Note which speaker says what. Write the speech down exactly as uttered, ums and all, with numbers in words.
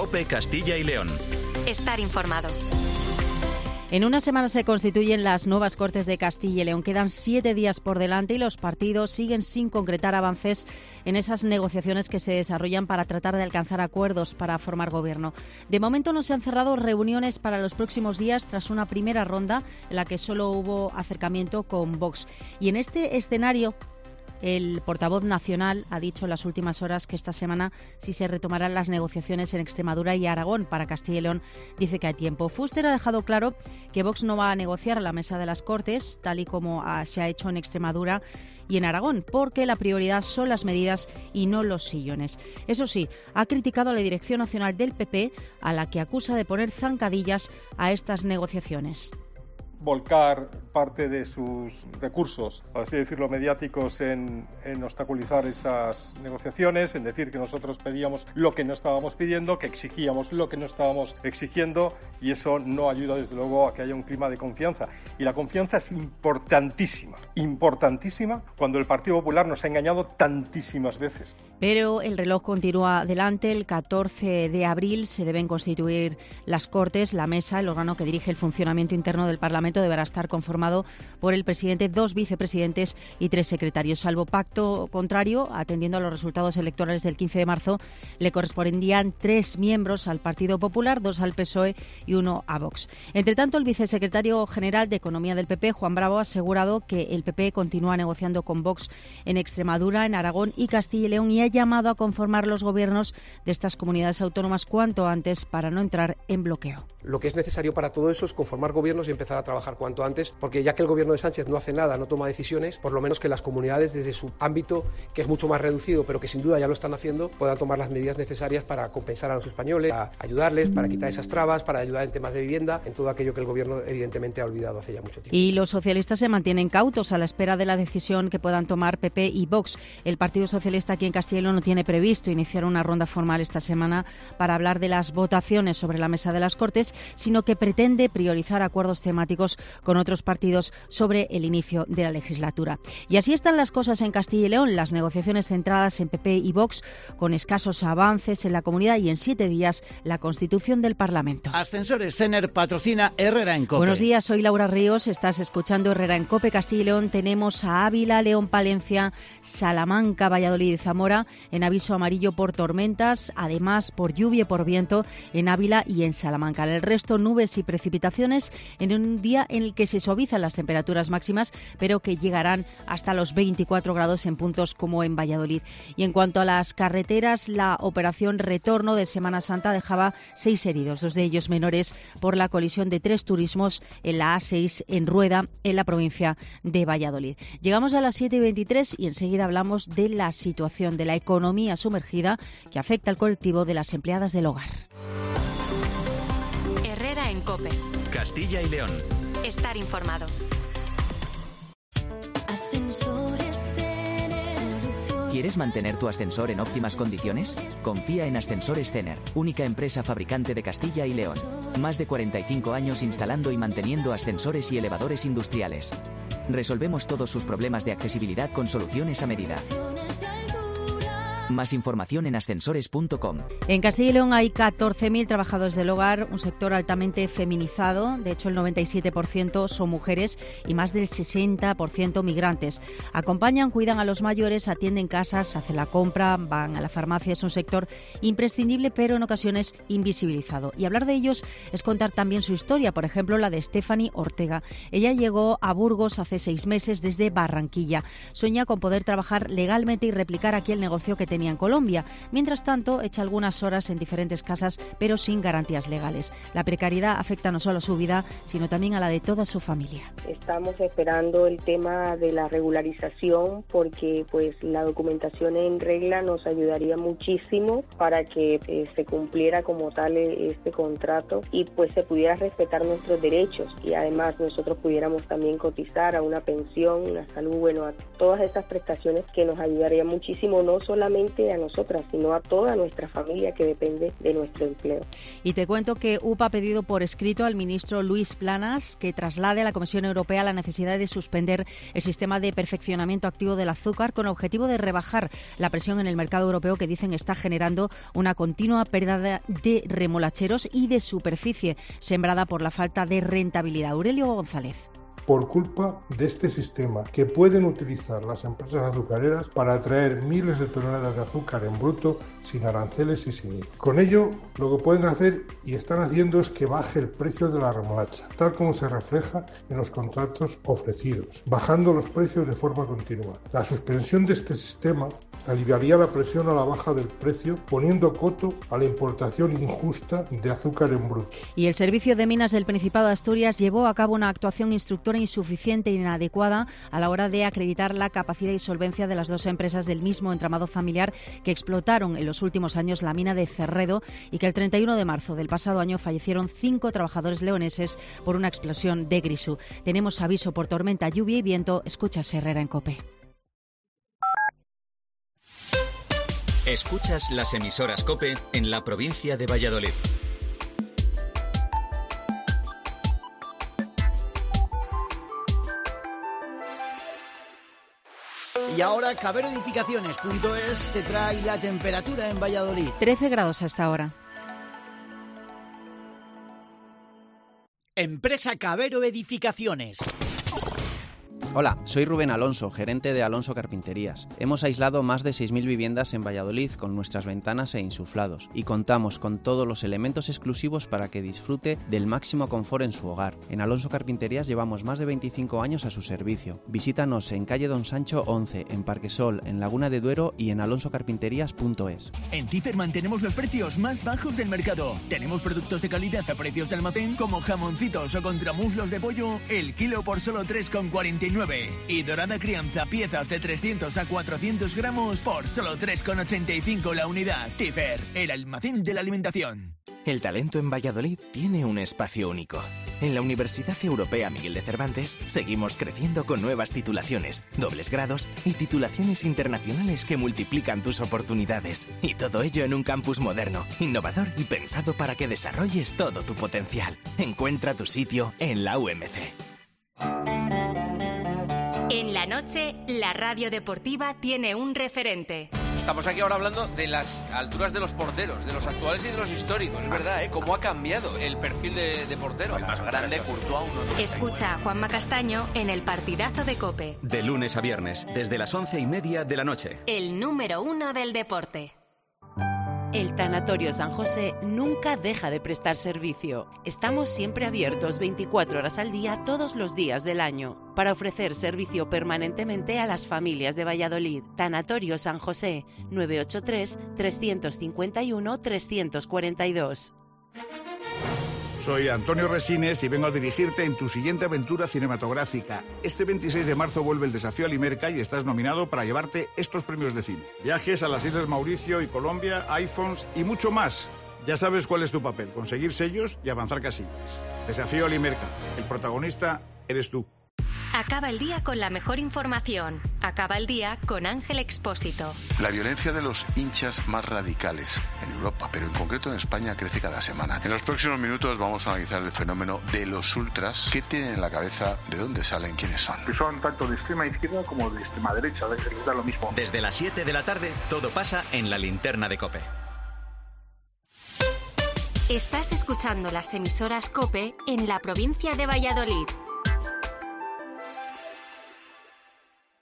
Speaker 1: COPE Castilla y León.
Speaker 2: Estar informado.
Speaker 3: En una semana se constituyen las nuevas Cortes de Castilla y León. Quedan siete días por delante y los partidos siguen sin concretar avances en esas negociaciones que se desarrollan para tratar de alcanzar acuerdos para formar gobierno. De momento no se han cerrado reuniones para los próximos días tras una primera ronda en la que solo hubo acercamiento con Vox. Y en este escenario, el portavoz nacional ha dicho en las últimas horas que esta semana sí se retomarán las negociaciones en Extremadura y Aragón. Para Castilla y León dice que hay tiempo. Fuster ha dejado claro que Vox no va a negociar a la mesa de las Cortes, tal y como se ha hecho en Extremadura y en Aragón, porque la prioridad son las medidas y no los sillones. Eso sí, ha criticado a la Dirección Nacional del P P, a la que acusa de poner zancadillas a estas negociaciones.
Speaker 4: Volcar parte de sus recursos, por así decirlo, mediáticos en, en obstaculizar esas negociaciones, en decir que nosotros pedíamos lo que no estábamos pidiendo, que exigíamos lo que no estábamos exigiendo, y eso no ayuda desde luego a que haya un clima de confianza. Y la confianza es importantísima, importantísima cuando el Partido Popular nos ha engañado tantísimas veces.
Speaker 3: Pero el reloj continúa adelante. El catorce de abril se deben constituir las Cortes. La mesa, el órgano que dirige el funcionamiento interno del Parlamento, deberá estar conformado por el presidente, dos vicepresidentes y tres secretarios. Salvo pacto contrario, atendiendo a los resultados electorales del quince de marzo, le correspondían tres miembros al Partido Popular, dos al P S O E y uno a Vox. Entre tanto, el vicesecretario general de Economía del P P, Juan Bravo, ha asegurado que el P P continúa negociando con Vox en Extremadura, en Aragón y Castilla y León, y ha llamado a conformar los gobiernos de estas comunidades autónomas cuanto antes para no entrar en bloqueo.
Speaker 5: Lo que es necesario para todo eso es conformar gobiernos y empezar a trabajar cuanto antes, porque ya que el gobierno de Sánchez no hace nada, no toma decisiones, por lo menos que las comunidades desde su ámbito, que es mucho más reducido, pero que sin duda ya lo están haciendo, puedan tomar las medidas necesarias para compensar a los españoles, para ayudarles, para quitar esas trabas, para ayudar en temas de vivienda, en todo aquello que el gobierno evidentemente ha olvidado hace ya mucho tiempo.
Speaker 3: Y los socialistas se mantienen cautos a la espera de la decisión que puedan tomar P P y Vox. El Partido Socialista aquí en Castilla y León no tiene previsto iniciar una ronda formal esta semana para hablar de las votaciones sobre la mesa de las Cortes, sino que pretende priorizar acuerdos temáticos con otros partidos sobre el inicio de la legislatura. Y así están las cosas en Castilla y León, las negociaciones centradas en P P y Vox, con escasos avances en la comunidad y en siete días la constitución del Parlamento.
Speaker 6: Ascensores Cener patrocina Herrera en COPE.
Speaker 3: Buenos días, soy Laura Ríos, estás escuchando Herrera en COPE Castilla y León. Tenemos a Ávila, León, Palencia, Salamanca, Valladolid y Zamora en aviso amarillo por tormentas, además por lluvia y por viento en Ávila y en Salamanca. El resto, nubes y precipitaciones en un día en el que se suavizan las temperaturas máximas, pero que llegarán hasta los veinticuatro grados en puntos como en Valladolid. Y en cuanto a las carreteras, la operación Retorno de Semana Santa dejaba seis heridos, dos de ellos menores, por la colisión de tres turismos en la A seis en Rueda, en la provincia de Valladolid. Llegamos a las siete y veintitrés y enseguida hablamos de la situación de la economía sumergida que afecta al colectivo de las empleadas del hogar.
Speaker 2: Herrera en COPE.
Speaker 1: Castilla y León.
Speaker 2: Estar informado.
Speaker 7: ¿Quieres mantener tu ascensor en óptimas condiciones? Confía en Ascensores Cener, única empresa fabricante de Castilla y León. Más de cuarenta y cinco años instalando y manteniendo ascensores y elevadores industriales. Resolvemos todos sus problemas de accesibilidad con soluciones a medida. Más información en ascensores punto com.
Speaker 3: En Castilla y León hay catorce mil trabajadores del hogar, un sector altamente feminizado. De hecho, el noventa y siete por ciento son mujeres y más del sesenta por ciento migrantes. Acompañan, cuidan a los mayores, atienden casas, hacen la compra, van a la farmacia. Es un sector imprescindible, pero en ocasiones invisibilizado. Y hablar de ellos es contar también su historia, por ejemplo, la de Stephanie Ortega. Ella llegó a Burgos hace seis meses desde Barranquilla. Sueña con poder trabajar legalmente y replicar aquí el negocio que tenía en Colombia. Mientras tanto, echa algunas horas en diferentes casas, pero sin garantías legales. La precariedad afecta no solo a su vida, sino también a la de toda su familia.
Speaker 8: Estamos esperando el tema de la regularización porque pues la documentación en regla nos ayudaría muchísimo para que eh, se cumpliera como tal este contrato y pues se pudiera respetar nuestros derechos y además nosotros pudiéramos también cotizar a una pensión, una salud, bueno, a todas esas prestaciones que nos ayudaría muchísimo, no solamente solamente a nosotras, sino a toda nuestra familia que depende de nuestro empleo.
Speaker 3: Y te cuento que U P A ha pedido por escrito al ministro Luis Planas que traslade a la Comisión Europea la necesidad de suspender el sistema de perfeccionamiento activo del azúcar con el objetivo de rebajar la presión en el mercado europeo que dicen está generando una continua pérdida de remolacheros y de superficie sembrada por la falta de rentabilidad. Aurelio González.
Speaker 9: Por culpa de este sistema que pueden utilizar las empresas azucareras para atraer miles de toneladas de azúcar en bruto sin aranceles y sin I V A. Con ello, lo que pueden hacer y están haciendo es que baje el precio de la remolacha, tal como se refleja en los contratos ofrecidos, bajando los precios de forma continuada. La suspensión de este sistema aliviaría la presión a la baja del precio, poniendo coto a la importación injusta de azúcar en bruto.
Speaker 3: Y el Servicio de Minas del Principado de Asturias llevó a cabo una actuación instructora insuficiente e inadecuada a la hora de acreditar la capacidad y solvencia de las dos empresas del mismo entramado familiar que explotaron en los últimos años la mina de Cerredo y que el treinta y uno de marzo del pasado año fallecieron cinco trabajadores leoneses por una explosión de grisú. Tenemos aviso por tormenta, lluvia y viento. Escuchas Herrera en COPE.
Speaker 1: Escuchas las emisoras COPE en la provincia de Valladolid.
Speaker 6: Y ahora Cabero Edificaciones punto es te trae la temperatura en Valladolid.
Speaker 3: trece grados hasta ahora.
Speaker 6: Empresa Cabero Edificaciones.
Speaker 10: Hola, soy Rubén Alonso, gerente de Alonso Carpinterías. Hemos aislado más de seis mil viviendas en Valladolid con nuestras ventanas e insuflados y contamos con todos los elementos exclusivos para que disfrute del máximo confort en su hogar. En Alonso Carpinterías llevamos más de veinticinco años a su servicio. Visítanos en calle Don Sancho once, en Parquesol, en Laguna de Duero y en alonso carpinterías punto es.
Speaker 11: En Tifer mantenemos los precios más bajos del mercado. Tenemos productos de calidad a precios de almacén como jamoncitos o contramuslos de pollo, el kilo por solo tres con cuarenta y nueve. Y dorada crianza, piezas de trescientos a cuatrocientos gramos por solo tres con ochenta y cinco la unidad. Tifer, el almacén de la alimentación.
Speaker 12: El talento en Valladolid tiene un espacio único. En la Universidad Europea Miguel de Cervantes seguimos creciendo con nuevas titulaciones, dobles grados y titulaciones internacionales que multiplican tus oportunidades. Y todo ello en un campus moderno, innovador y pensado para que desarrolles todo tu potencial. Encuentra tu sitio en la U M C.
Speaker 2: En la noche, la radio deportiva tiene un referente.
Speaker 13: Estamos aquí ahora hablando de las alturas de los porteros, de los actuales y de los históricos. Es verdad, ¿eh? Cómo ha cambiado el perfil de, de portero. El más grande, Courtois, uno.
Speaker 2: Escucha a Juanma Castaño en el partidazo de COPE.
Speaker 1: De lunes a viernes, desde las once y media de la noche.
Speaker 2: El número uno del deporte.
Speaker 14: El Tanatorio San José nunca deja de prestar servicio. Estamos siempre abiertos veinticuatro horas al día todos los días del año para ofrecer servicio permanentemente a las familias de Valladolid. Tanatorio San José, nueve ocho tres, tres cinco uno, tres cuatro dos.
Speaker 15: Soy Antonio Resines y vengo a dirigirte en tu siguiente aventura cinematográfica. Este veintiséis de marzo vuelve el desafío Alimerca y estás nominado para llevarte estos premios de cine. Viajes a las Islas Mauricio y Colombia, iPhones y mucho más. Ya sabes cuál es tu papel, conseguir sellos y avanzar casillas. Desafío Alimerca. El protagonista eres tú.
Speaker 2: Acaba el día con la mejor información. Acaba el día con Ángel Expósito.
Speaker 16: La violencia de los hinchas más radicales en Europa, pero en concreto en España, crece cada semana. En los próximos minutos vamos a analizar el fenómeno de los ultras. ¿Qué tienen en la cabeza? ¿De dónde salen? ¿Quiénes son?
Speaker 17: Que son tanto de extrema izquierda como de extrema derecha. Les da lo mismo.
Speaker 1: Desde las siete de la tarde, todo pasa en la linterna de COPE.
Speaker 2: Estás escuchando las emisoras COPE en la provincia de Valladolid.